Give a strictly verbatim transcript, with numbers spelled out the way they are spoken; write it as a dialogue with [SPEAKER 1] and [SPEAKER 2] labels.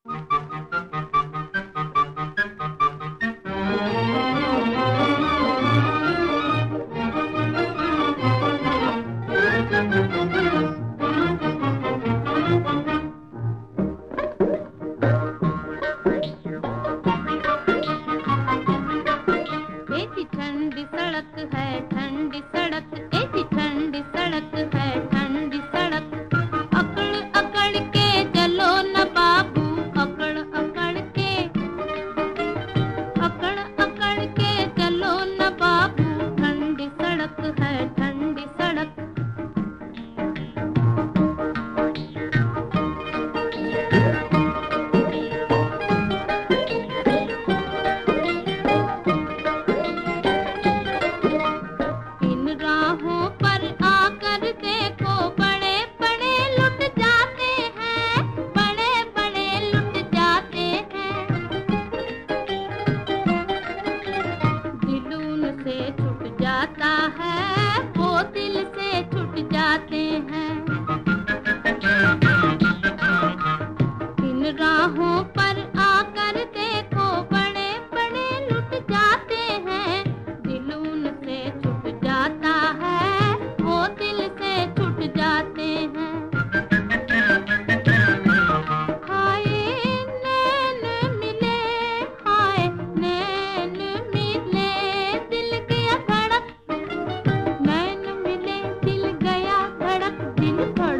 [SPEAKER 1] ठंडी सड़क है ठंडी सड़क, ऐसी ठंडी सड़क है ठंडी सड़क। अकड़ अकड़ के चलो न बाबू, अकड़ अकड़ के, अकड़ अकड़ के चलो न बाबू, ठंडी सड़क है ठंडी सड़क। राहों पर आकर देखो बड़े बड़े लुट जाते हैं, बड़े बड़े लुट जाते हैं। दिल उनसे छूट जाता है, वो दिल से छूट जाते हैं। इन राहों पर आकर देखो बड़े बड़े लुट जाते हैं। दिल उनसे छूट जाता है, वो दिल से छूट जाते हैं। हाय नैन मिले, हाय नैन मिले, दिल गया धड़क, नैन मिले दिल गया धड़क, दिल धड़क।